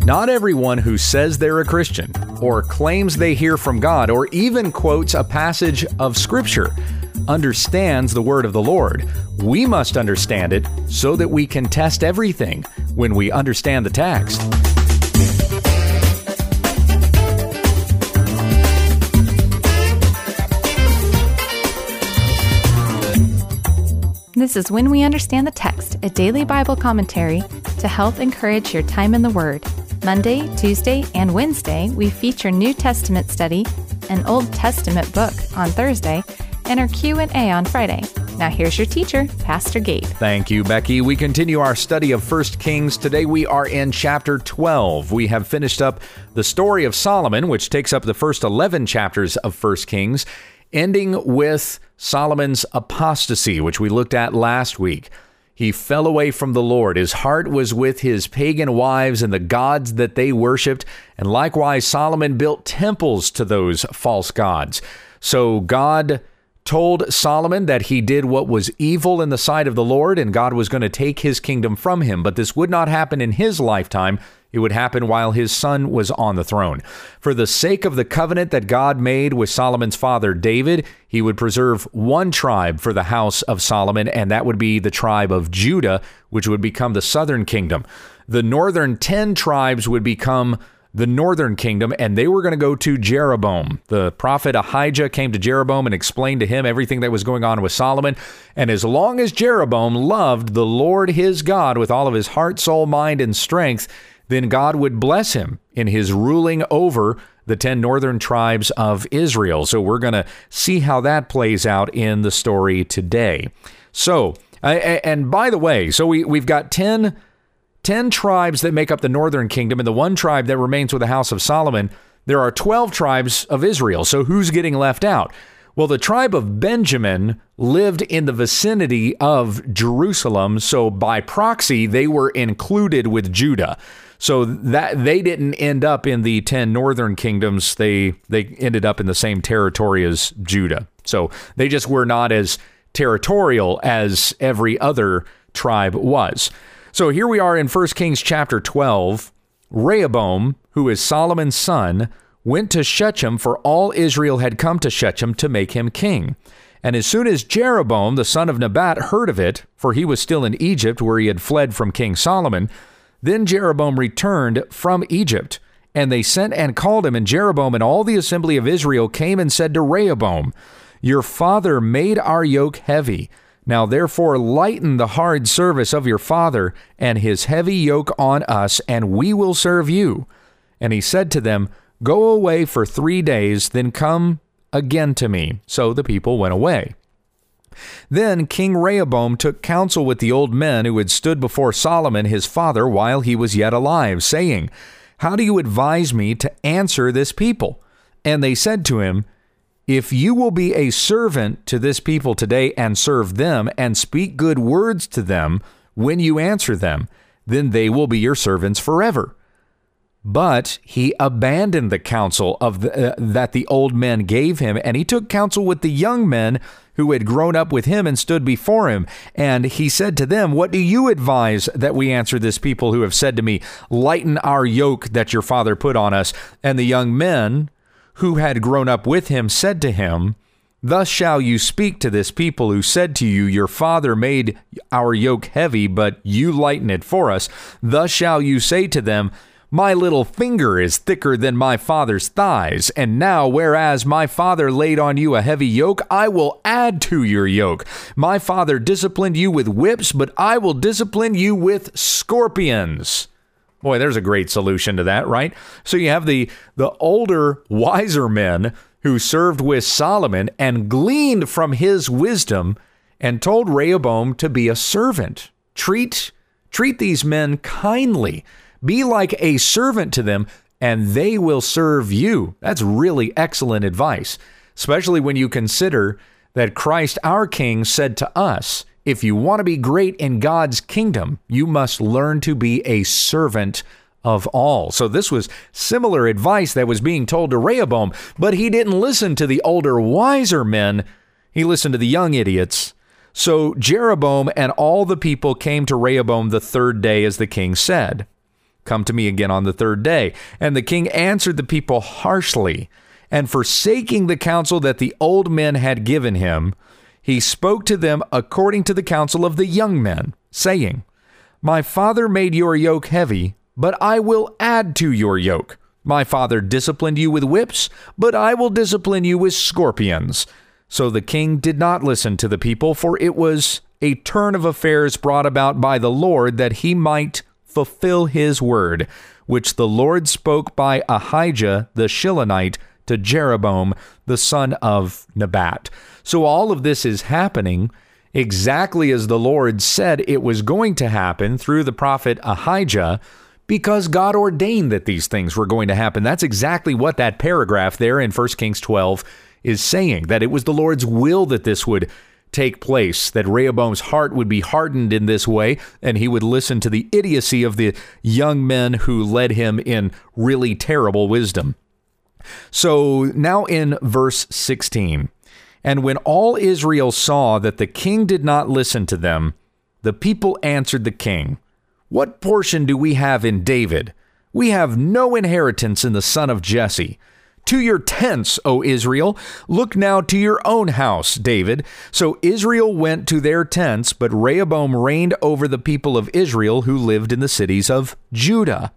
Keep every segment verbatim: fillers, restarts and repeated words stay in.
Not everyone who says they're a Christian, or claims they hear from God, or even quotes a passage of Scripture, understands the word of the Lord. We must understand it so that we can test everything when we understand the text. This is When We Understand the Text, a daily Bible commentary to help encourage your time in the Word. Monday, Tuesday, and Wednesday, we feature New Testament study, an Old Testament book on Thursday, and our Q and A on Friday. Now here's your teacher, Pastor Gabe. Thank you, Becky. We continue our study of First Kings. Today we are in chapter twelve. We have finished up the story of Solomon, which takes up the first eleven chapters of First Kings, ending with Solomon's apostasy, which we looked at last week. He fell away from the Lord. His heart was with his pagan wives and the gods that they worshipped. And likewise, Solomon built temples to those false gods. So God told Solomon that he did what was evil in the sight of the Lord, and God was going to take his kingdom from him. But this would not happen in his lifetime. It would happen while his son was on the throne. For the sake of the covenant that God made with Solomon's father David, he would preserve one tribe for the house of Solomon, and that would be the tribe of Judah, which would become the southern kingdom. The northern ten tribes would become the northern kingdom, and they were going to go to Jeroboam. The prophet Ahijah came to Jeroboam and explained to him everything that was going on with Solomon. And as long as Jeroboam loved the Lord his God with all of his heart, soul, mind, and strength, then God would bless him in his ruling over the ten northern tribes of Israel. So we're going to see how that plays out in the story today. So, and by the way, so we, we've got ten, ten tribes that make up the northern kingdom, and the one tribe that remains with the house of Solomon. There are twelve tribes of Israel. So who's getting left out? Well, the tribe of Benjamin lived in the vicinity of Jerusalem, so by proxy, they were included with Judah. So that they didn't end up in the ten northern kingdoms. They they ended up in the same territory as Judah. So they just were not as territorial as every other tribe was. So here we are in First Kings chapter twelve. Rehoboam, who is Solomon's son, went to Shechem, for all Israel had come to Shechem to make him king. And as soon as Jeroboam, the son of Nebat, heard of it, for he was still in Egypt where he had fled from King Solomon, then Jeroboam returned from Egypt, and they sent and called him, and Jeroboam and all the assembly of Israel came and said to Rehoboam, "Your father made our yoke heavy. Now therefore lighten the hard service of your father and his heavy yoke on us, and we will serve you." And he said to them, "Go away for three days, then come again to me." So the people went away. Then King Rehoboam took counsel with the old men who had stood before Solomon his father while he was yet alive, saying, "How do you advise me to answer this people?" And they said to him, "If you will be a servant to this people today and serve them and speak good words to them when you answer them, then they will be your servants forever." But he abandoned the counsel of the, uh, that the old men gave him, and he took counsel with the young men who had grown up with him and stood before him. And he said to them, "What do you advise that we answer this people who have said to me, 'Lighten our yoke that your father put on us'?" And the young men who had grown up with him said to him, "Thus shall you speak to this people who said to you, 'Your father made our yoke heavy, but you lighten it for us.' Thus shall you say to them, 'My little finger is thicker than my father's thighs. And now, whereas my father laid on you a heavy yoke, I will add to your yoke. My father disciplined you with whips, but I will discipline you with scorpions.'" Boy, there's a great solution to that, right? So you have the, the older, wiser men who served with Solomon and gleaned from his wisdom and told Rehoboam to be a servant. Treat, treat these men kindly. Be like a servant to them, and they will serve you. That's really excellent advice, especially when you consider that Christ, our King, said to us, if you want to be great in God's kingdom, you must learn to be a servant of all. So this was similar advice that was being told to Rehoboam, but he didn't listen to the older, wiser men. He listened to the young idiots. So Jeroboam and all the people came to Rehoboam the third day, as the king said. come to me again on the third day. And the king answered the people harshly, and forsaking the counsel that the old men had given him, he spoke to them according to the counsel of the young men, saying, My father made your yoke heavy, but I will add to your yoke. My father disciplined you with whips, but I will discipline you with scorpions. So the king did not listen to the people, for it was a turn of affairs brought about by the Lord, that he might fulfill his word, which the Lord spoke by Ahijah the Shilonite to Jeroboam, the son of Nebat. So all of this is happening exactly as the Lord said it was going to happen through the prophet Ahijah, because God ordained that these things were going to happen. That's exactly what that paragraph there in First Kings twelve is saying, that it was the Lord's will that this would take place, that Rehoboam's heart would be hardened in this way, and he would listen to the idiocy of the young men who led him in really terrible wisdom. So now in verse sixteen, and when all Israel saw that the king did not listen to them, the people answered the king, What portion do we have in David? We have no inheritance in the son of Jesse. To your tents, O Israel. Look now to your own house, David. So Israel went to their tents, but Rehoboam reigned over the people of Israel who lived in the cities of Judah.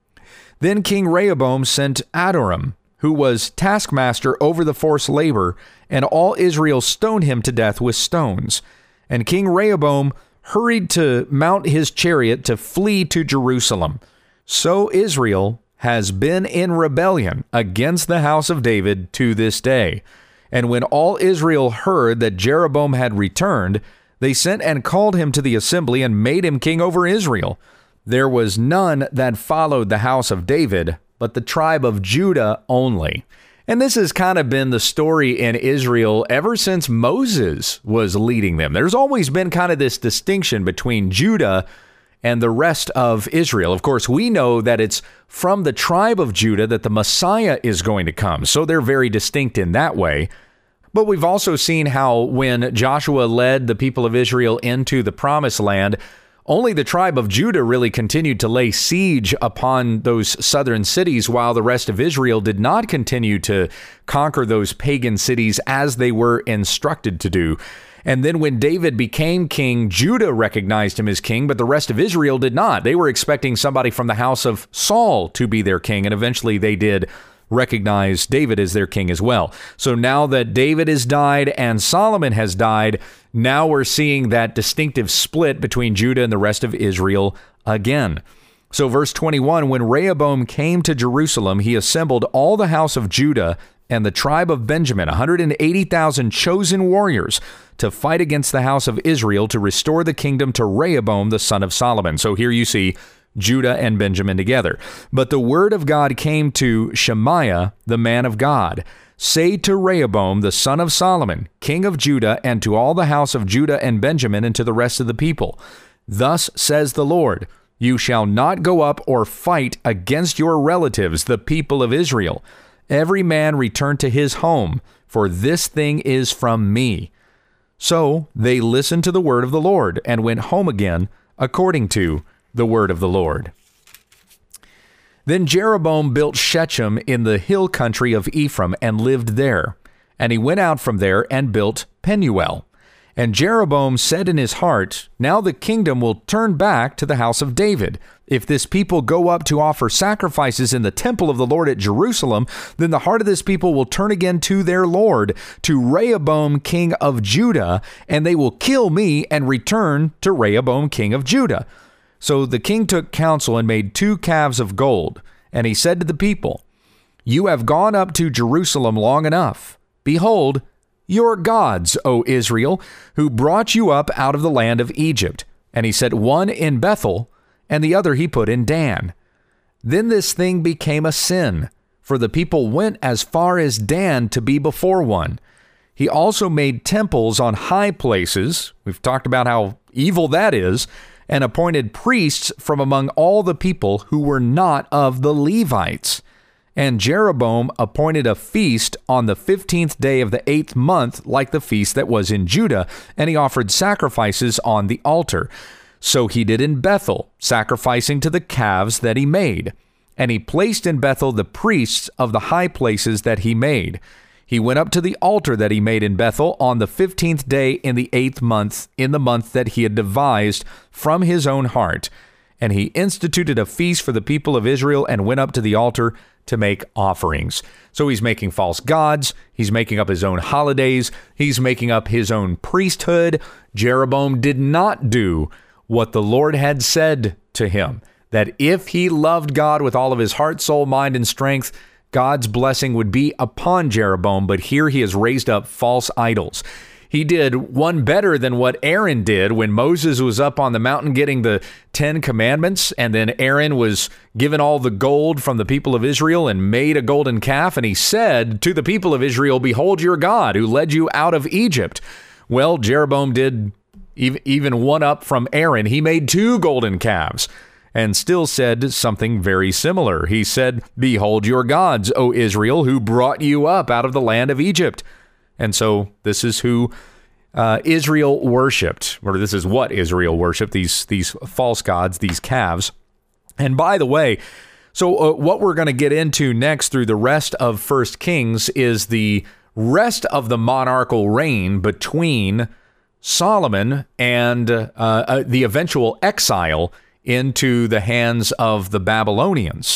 Then King Rehoboam sent Adoram, who was taskmaster over the forced labor, and all Israel stoned him to death with stones. And King Rehoboam hurried to mount his chariot to flee to Jerusalem. So Israel has been in rebellion against the house of David to this day. And when all Israel heard that Jeroboam had returned, they sent and called him to the assembly and made him king over Israel. There was none that followed the house of David, but the tribe of Judah only. And this has kind of been the story in Israel ever since Moses was leading them. There's always been kind of this distinction between Judah and the rest of Israel. Of course, we know that it's from the tribe of Judah that the Messiah is going to come. So they're very distinct in that way. But we've also seen how when Joshua led the people of Israel into the promised land, only the tribe of Judah really continued to lay siege upon those southern cities, while the rest of Israel did not continue to conquer those pagan cities as they were instructed to do. And then when David became king, Judah recognized him as king, but the rest of Israel did not. They were expecting somebody from the house of Saul to be their king, and eventually they did recognize David as their king as well. So now that David has died and Solomon has died, now we're seeing that distinctive split between Judah and the rest of Israel again. So verse twenty-one, when Rehoboam came to Jerusalem, he assembled all the house of Judah and the tribe of Benjamin, one hundred eighty thousand chosen warriors, to fight against the house of Israel to restore the kingdom to Rehoboam, the son of Solomon. So here you see Judah and Benjamin together. But the word of God came to Shemaiah, the man of God. Say to Rehoboam, the son of Solomon, king of Judah, and to all the house of Judah and Benjamin, and to the rest of the people, Thus says the Lord, you shall not go up or fight against your relatives, the people of Israel. Every man return to his home, for this thing is from me. So they listened to the word of the Lord and went home again according to the word of the Lord. Then Jeroboam built Shechem in the hill country of Ephraim and lived there. And he went out from there and built Penuel. And Jeroboam said in his heart, Now the kingdom will turn back to the house of David. If this people go up to offer sacrifices in the temple of the Lord at Jerusalem, then the heart of this people will turn again to their Lord, to Rehoboam king of Judah, and they will kill me and return to Rehoboam king of Judah. So the king took counsel and made two calves of gold. And he said to the people, You have gone up to Jerusalem long enough. Behold, your gods, O Israel, who brought you up out of the land of Egypt. And he set one in Bethel, and the other he put in Dan. Then this thing became a sin, for the people went as far as Dan to be before one. He also made temples on high places. We've talked about how evil that is, and appointed priests from among all the people who were not of the Levites. And Jeroboam appointed a feast on the fifteenth day of the eighth month, like the feast that was in Judah, and he offered sacrifices on the altar. So he did in Bethel, sacrificing to the calves that he made. And he placed in Bethel the priests of the high places that he made. He went up to the altar that he made in Bethel on the fifteenth day in the eighth month, in the month that he had devised from his own heart. And he instituted a feast for the people of Israel and went up to the altar to make offerings. So he's making false gods. He's making up his own holidays. He's making up his own priesthood. Jeroboam did not do what the Lord had said to him, that if he loved God with all of his heart, soul, mind, and strength, God's blessing would be upon Jeroboam. But here he has raised up false idols. He did one better than what Aaron did when Moses was up on the mountain getting the Ten Commandments, and then Aaron was given all the gold from the people of Israel and made a golden calf, and he said to the people of Israel, "Behold your God who led you out of Egypt." Well, Jeroboam did even one up from Aaron. He made two golden calves and still said something very similar. He said, "Behold your gods, O Israel, who brought you up out of the land of Egypt." And so this is who uh, Israel worshipped, or this is what Israel worshipped, these, these false gods, these calves. And by the way, so uh, what we're going to get into next through the rest of First Kings is the rest of the monarchical reign between Solomon and uh, uh, the eventual exile into the hands of the Babylonians.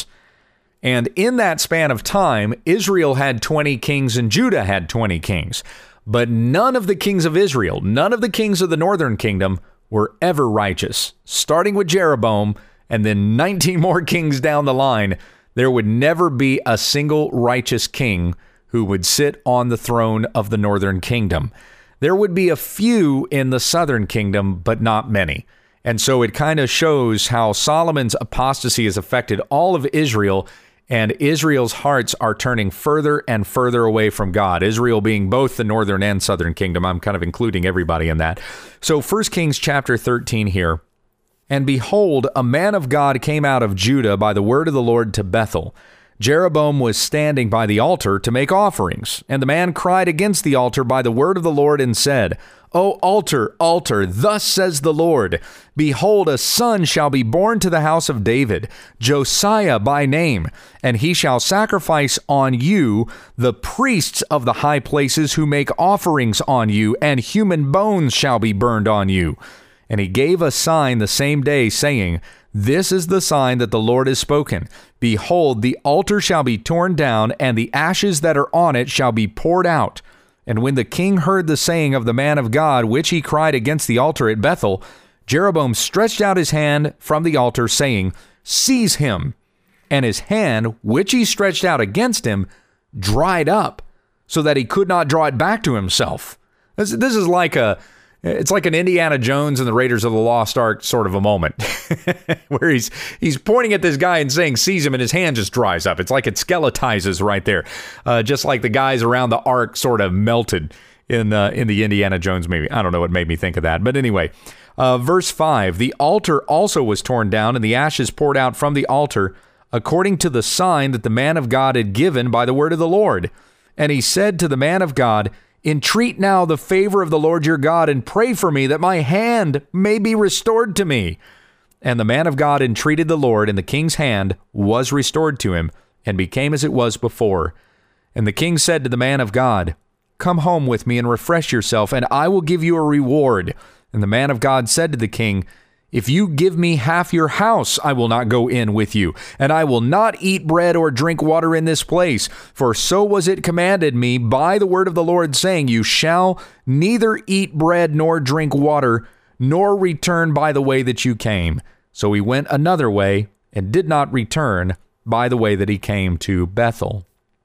And in that span of time, Israel had twenty kings and Judah had twenty kings. But none of the kings of Israel, none of the kings of the northern kingdom were ever righteous. Starting with Jeroboam and then nineteen more kings down the line, there would never be a single righteous king who would sit on the throne of the northern kingdom. There would be a few in the southern kingdom, but not many. And so it kind of shows how Solomon's apostasy has affected all of Israel, and Israel's hearts are turning further and further away from God. Israel being both the northern and southern kingdom. I'm kind of including everybody in that. So First Kings chapter thirteen here. And behold, a man of God came out of Judah by the word of the Lord to Bethel. Jeroboam was standing by the altar to make offerings. And the man cried against the altar by the word of the Lord and said, O altar, altar, thus says the Lord, behold, a son shall be born to the house of David, Josiah by name, and he shall sacrifice on you the priests of the high places who make offerings on you, and human bones shall be burned on you. And he gave a sign the same day, saying, This is the sign that the Lord has spoken. Behold, the altar shall be torn down, and the ashes that are on it shall be poured out. And when the king heard the saying of the man of God, which he cried against the altar at Bethel, Jeroboam stretched out his hand from the altar, saying, Seize him. And his hand, which he stretched out against him, dried up, so that he could not draw it back to himself. This, this is like a, it's like an Indiana Jones and the Raiders of the Lost Ark sort of a moment, where he's he's pointing at this guy and saying, seize him, and his hand just dries up. It's like it skeletizes right there, uh, just like the guys around the ark sort of melted in uh, in the Indiana Jones movie. I don't know what made me think of that, but anyway, uh, verse five, the altar also was torn down, and the ashes poured out from the altar, according to the sign that the man of God had given by the word of the Lord. And he said to the man of God, Entreat now the favor of the Lord your God, and pray for me that my hand may be restored to me. And the man of God entreated the Lord, and the king's hand was restored to him, and became as it was before. And the king said to the man of God, Come home with me and refresh yourself, and I will give you a reward. And the man of God said to the king, If you give me half your house, I will not go in with you, and I will not eat bread or drink water in this place. For so was it commanded me by the word of the Lord, saying, You shall neither eat bread nor drink water, nor return by the way that you came. So he went another way, and did not return by the way that he came to Bethel.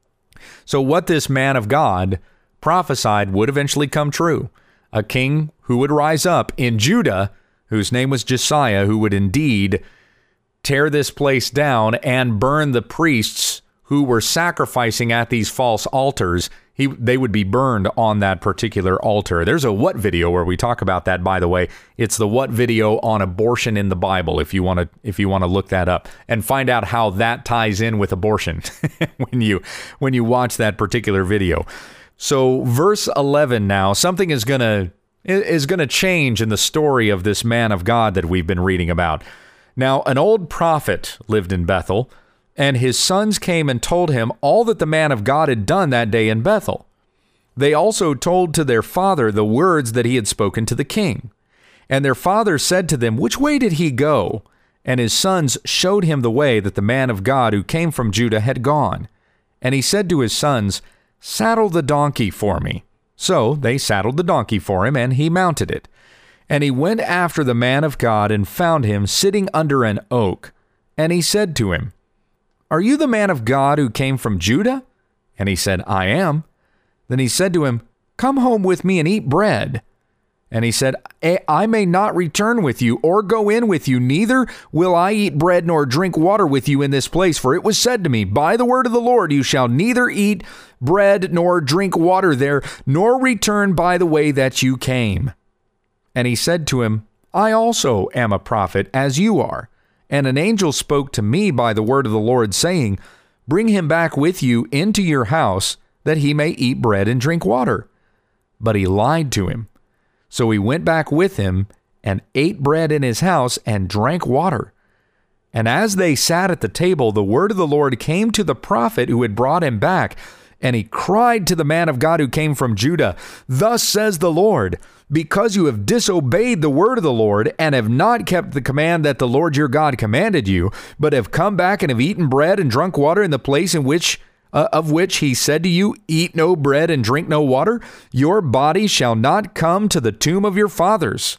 So what this man of God prophesied would eventually come true. A king who would rise up in Judah, whose name was Josiah, who would indeed tear this place down and burn the priests who were sacrificing at these false altars. He, they would be burned on that particular altar. There's a What video where we talk about that, by the way. It's the What video on abortion in the Bible, if you want to if you want to look that up and find out how that ties in with abortion when you when you watch that particular video. So verse eleven now, something is going to is going to change in the story of this man of God that we've been reading about. Now, an old prophet lived in Bethel, and his sons came and told him all that the man of God had done that day in Bethel. They also told to their father the words that he had spoken to the king. And their father said to them, "Which way did he go?" And his sons showed him the way that the man of God who came from Judah had gone. And he said to his sons, "Saddle the donkey for me." So they saddled the donkey for him, and he mounted it. And he went after the man of God and found him sitting under an oak. And he said to him, "Are you the man of God who came from Judah?" And he said, "I am." Then he said to him, "Come home with me and eat bread." And he said, "I may not return with you or go in with you, neither will I eat bread nor drink water with you in this place. For it was said to me, by the word of the Lord, you shall neither eat bread nor drink water there, nor return by the way that you came." And he said to him, "I also am a prophet, as you are. And an angel spoke to me by the word of the Lord, saying, Bring him back with you into your house, that he may eat bread and drink water." But he lied to him. So he went back with him and ate bread in his house and drank water. And as they sat at the table, the word of the Lord came to the prophet who had brought him back. And he cried to the man of God who came from Judah, "Thus says the Lord, because you have disobeyed the word of the Lord and have not kept the command that the Lord your God commanded you, but have come back and have eaten bread and drunk water in the place in which Uh, of which he said to you, eat no bread and drink no water, your body shall not come to the tomb of your fathers."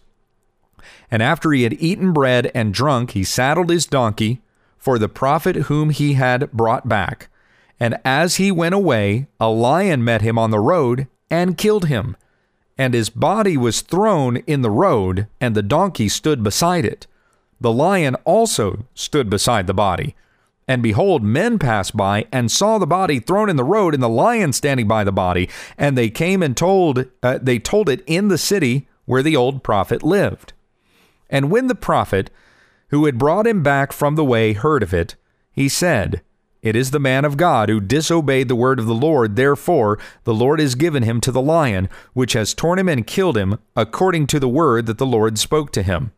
And after he had eaten bread and drunk, he saddled his donkey for the prophet whom he had brought back. And as he went away, a lion met him on the road and killed him. And his body was thrown in the road, and the donkey stood beside it. The lion also stood beside the body. And behold, men passed by and saw the body thrown in the road and the lion standing by the body. And they came and told, uh, they told it in the city where the old prophet lived. And when the prophet who had brought him back from the way heard of it, he said, "It is the man of God who disobeyed the word of the Lord. Therefore, the Lord has given him to the lion, which has torn him and killed him, according to the word that the Lord spoke to him."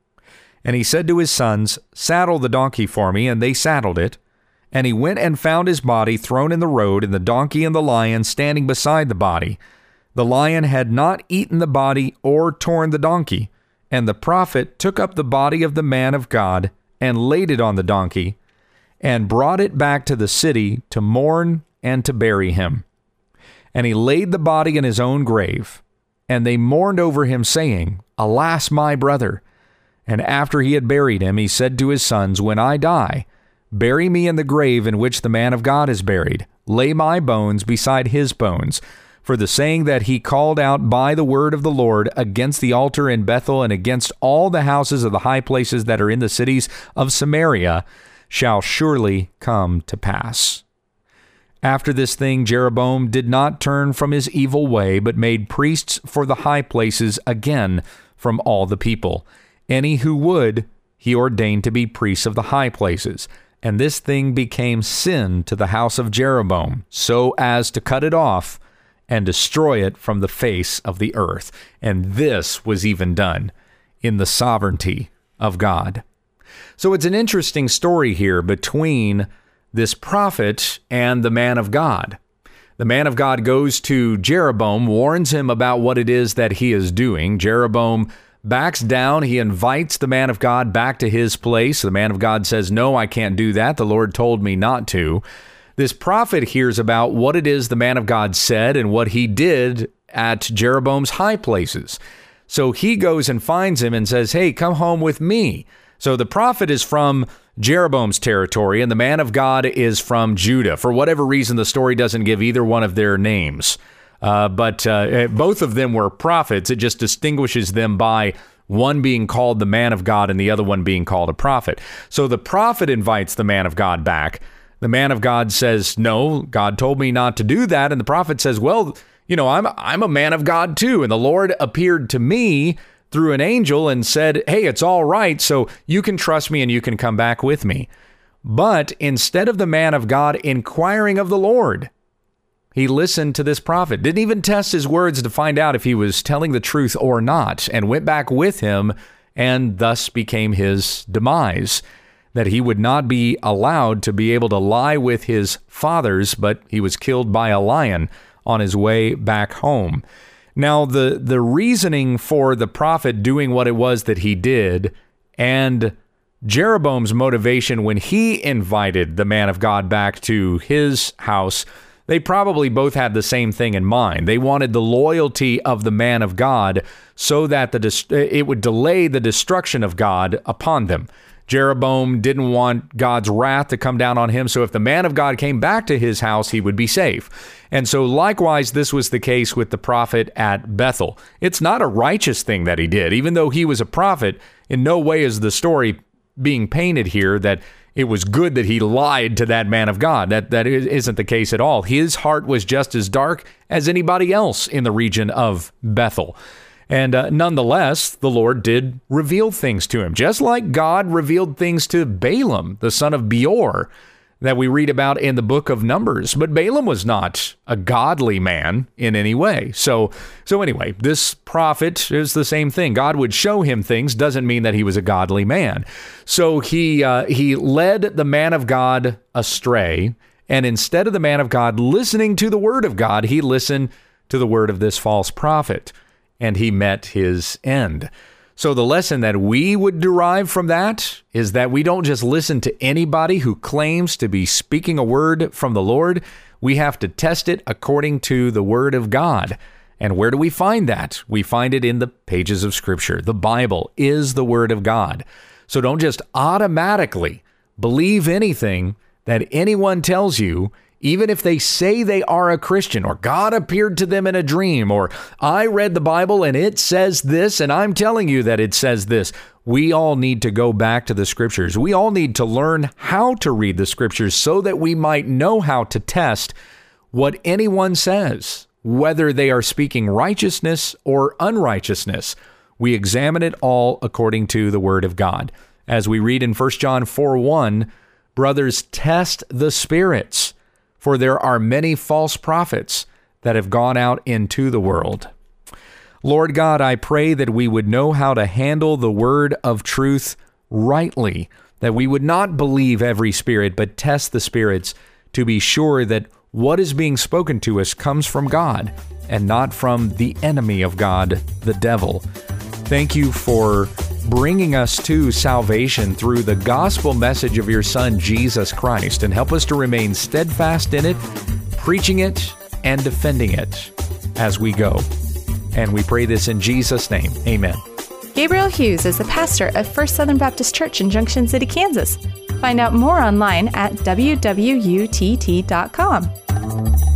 And he said to his sons, "Saddle the donkey for me," and they saddled it. And he went and found his body thrown in the road, and the donkey and the lion standing beside the body. The lion had not eaten the body or torn the donkey. And the prophet took up the body of the man of God and laid it on the donkey, and brought it back to the city to mourn and to bury him. And he laid the body in his own grave. And they mourned over him, saying, "Alas, my brother." And after he had buried him, he said to his sons, "When I die, bury me in the grave in which the man of God is buried. Lay my bones beside his bones. For the saying that he called out by the word of the Lord against the altar in Bethel and against all the houses of the high places that are in the cities of Samaria shall surely come to pass." After this thing, Jeroboam did not turn from his evil way, but made priests for the high places again from all the people. Any who would, he ordained to be priests of the high places. And this thing became sin to the house of Jeroboam, so as to cut it off and destroy it from the face of the earth. And this was even done in the sovereignty of God. So it's an interesting story here between this prophet and the man of God. The man of God goes to Jeroboam, warns him about what it is that he is doing. Jeroboam backs down. He invites the man of God back to his place. The man of God says, "No, I can't do that. The Lord told me not to." This prophet hears about what it is the man of God said and what he did at Jeroboam's high places. So he goes and finds him and says, "Hey, come home with me." So the prophet is from Jeroboam's territory and the man of God is from Judah. For whatever reason, the story doesn't give either one of their names. Uh, but uh, both of them were prophets. It just distinguishes them by one being called the man of God and the other one being called a prophet. So the prophet invites the man of God back. The man of God says, "No, God told me not to do that." And the prophet says, "Well, you know, I'm I'm a man of God too. And the Lord appeared to me through an angel and said, hey, it's all right. So you can trust me and you can come back with me." But instead of the man of God inquiring of the Lord, He listened to this prophet, didn't even test his words to find out if he was telling the truth or not, and went back with him, and thus became his demise, that he would not be allowed to be able to lie with his fathers, but he was killed by a lion on his way back home. Now, the, the reasoning for the prophet doing what it was that he did, and Jeroboam's motivation when he invited the man of God back to his house, they probably both had the same thing in mind. They wanted the loyalty of the man of God so that the it would delay the destruction of God upon them. Jeroboam didn't want God's wrath to come down on him, so if the man of God came back to his house, he would be safe. And so likewise, this was the case with the prophet at Bethel. It's not a righteous thing that he did. Even though he was a prophet, in no way is the story being painted here that it was good that he lied to that man of God. That that isn't the case at all. His heart was just as dark as anybody else in the region of Bethel. And uh, nonetheless, the Lord did reveal things to him, just like God revealed things to Balaam, the son of Beor, that we read about in the book of Numbers. But Balaam was not a godly man in any way. So, so anyway, this prophet is the same thing. God would show him things, doesn't mean that he was a godly man. So he uh, he led the man of God astray, and instead of the man of God listening to the word of God, he listened to the word of this false prophet, and he met his end. So the lesson that we would derive from that is that we don't just listen to anybody who claims to be speaking a word from the Lord. We have to test it according to the word of God. And where do we find that? We find it in the pages of Scripture. The Bible is the word of God. So don't just automatically believe anything that anyone tells you, even if they say they are a Christian, or God appeared to them in a dream, or I read the Bible and it says this, and I'm telling you that it says this. We all need to go back to the Scriptures. We all need to learn how to read the Scriptures so that we might know how to test what anyone says, whether they are speaking righteousness or unrighteousness. We examine it all according to the Word of God. As we read in First John four one, brothers, test the spirits, for there are many false prophets that have gone out into the world. Lord God, I pray that we would know how to handle the word of truth rightly, that we would not believe every spirit, but test the spirits to be sure that what is being spoken to us comes from God and not from the enemy of God, the devil. Thank you for bringing us to salvation through the gospel message of your Son, Jesus Christ, and help us to remain steadfast in it, preaching it and defending it as we go. And we pray this in Jesus' name. Amen. Gabriel Hughes is the pastor of First Southern Baptist Church in Junction City, Kansas. Find out more online at w w u t t dot com.